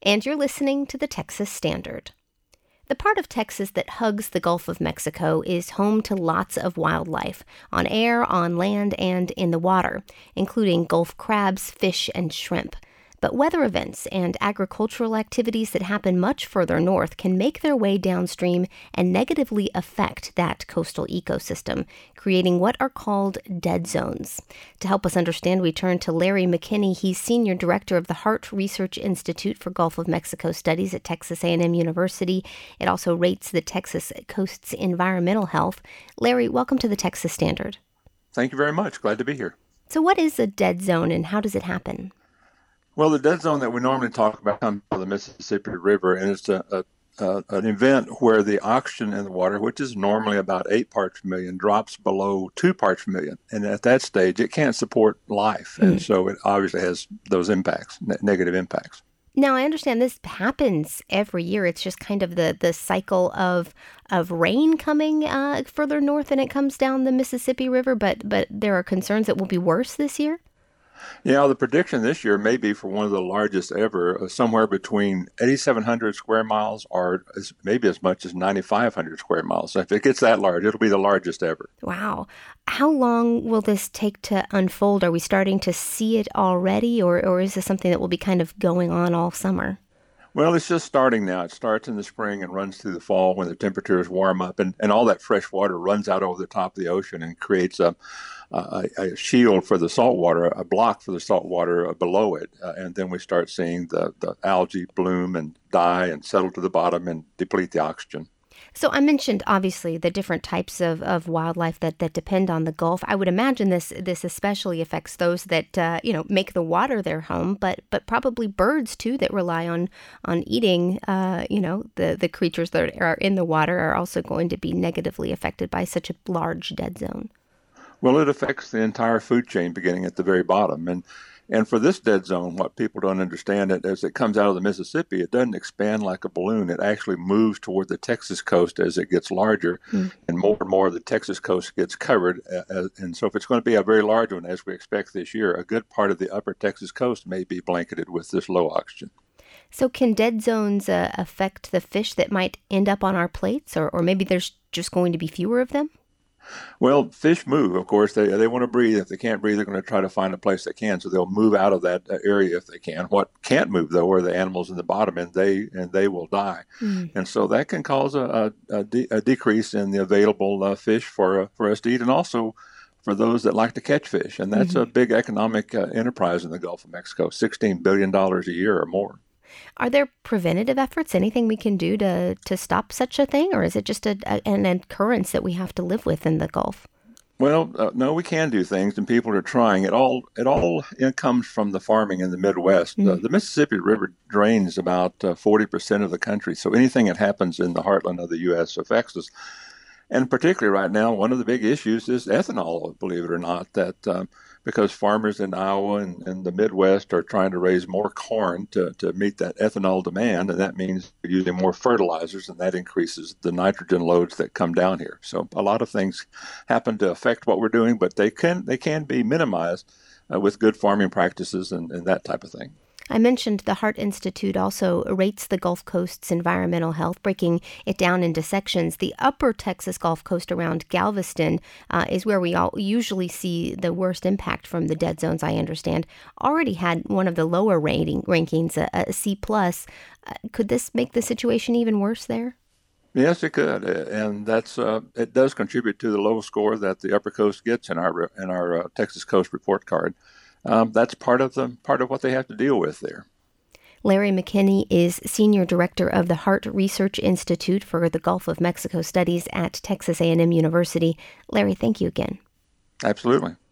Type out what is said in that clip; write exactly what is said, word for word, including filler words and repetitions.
and you're listening to the Texas Standard. The part of Texas that hugs the Gulf of Mexico is home to lots of wildlife, on air, on land, and in the water, including Gulf crabs, fish, and shrimp. But weather events and agricultural activities that happen much further north can make their way downstream and negatively affect that coastal ecosystem, creating what are called dead zones. To help us understand, we turn to Larry McKinney. He's Senior Director of the Hart Research Institute for Gulf of Mexico Studies at Texas A and M University. It also rates the Texas coast's environmental health. Larry, welcome to the Texas Standard. Thank you very much. Glad to be here. So what is a dead zone and how does it happen? Well, the dead zone that we normally talk about comes from the Mississippi River, and it's a, a, a, an event where the oxygen in the water, which is normally about eight parts per million, drops below two parts per million. And at that stage, it can't support life. Mm. And so it obviously has those impacts, ne- negative impacts. Now, I understand this happens every year. It's just kind of the, the cycle of of rain coming uh, further north and it comes down the Mississippi River, but but there are concerns it will be worse this year? Yeah, the prediction this year may be for one of the largest ever, uh, somewhere between eighty-seven hundred square miles or as, maybe as much as ninety-five hundred square miles. So if it gets that large, it'll be the largest ever. Wow. How long will this take to unfold? Are we starting to see it already, or, or is this something that will be kind of going on all summer? Well, it's just starting now. It starts in the spring and runs through the fall when the temperatures warm up, and, and all that fresh water runs out over the top of the ocean and creates a a, a shield for the salt water, a block for the salt water below it. Uh, and then we start seeing the, the algae bloom and die and settle to the bottom and deplete the oxygen. So I mentioned, obviously, the different types of, of wildlife that, that depend on the Gulf. I would imagine this this especially affects those that, uh, you know, make the water their home, but but probably birds, too, that rely on on eating, uh, you know, the, the creatures that are in the water are also going to be negatively affected by such a large dead zone. Well, it affects the entire food chain beginning at the very bottom. And And for this dead zone, what people don't understand is as it comes out of the Mississippi, it doesn't expand like a balloon. It actually moves toward the Texas coast as it gets larger, mm. and more and more of the Texas coast gets covered. Uh, and so if it's going to be a very large one, as we expect this year, a good part of the upper Texas coast may be blanketed with this low oxygen. So can dead zones uh, affect the fish that might end up on our plates, or, or maybe there's just going to be fewer of them? Well, fish move, of course. They they want to breathe. If they can't breathe, they're going to try to find a place they can. So they'll move out of that area if they can. What can't move, though, are the animals in the bottom, and they and they will die. Mm. And so that can cause a, a, a, de- a decrease in the available uh, fish for uh, for us to eat, and also for those that like to catch fish. And that's mm-hmm. a big economic uh, enterprise in the Gulf of Mexico, sixteen billion dollars a year or more. Are there preventative efforts, anything we can do to, to stop such a thing, or is it just a, a, an occurrence that we have to live with in the Gulf? Well, uh, no, we can do things, and people are trying. It all it all it comes from the farming in the Midwest. Mm. Uh, the Mississippi River drains about uh, forty percent of the country, so anything that happens in the heartland of the U S affects us. And particularly right now, one of the big issues is ethanol, believe it or not, that um, because farmers in Iowa and, and the Midwest are trying to raise more corn to, to meet that ethanol demand, and that means they're using more fertilizers, and that increases the nitrogen loads that come down here. So a lot of things happen to affect what we're doing, but they can they can be minimized uh, with good farming practices and, and that type of thing. I mentioned the Hart Institute also rates the Gulf Coast's environmental health, breaking it down into sections. The upper Texas Gulf Coast around Galveston uh, is where we all usually see the worst impact from the dead zones, I understand. Already had one of the lower rating rankings, a, a C plus. Uh, could this make the situation even worse there? Yes, it could, and that's uh, it does contribute to the low score that the upper coast gets in our in our uh, Texas Coast report card. Um, that's part of the part of what they have to deal with there. Larry McKinney is Senior Director of the Hart Research Institute for the Gulf of Mexico Studies at Texas A and M University. Larry, thank you again. Absolutely.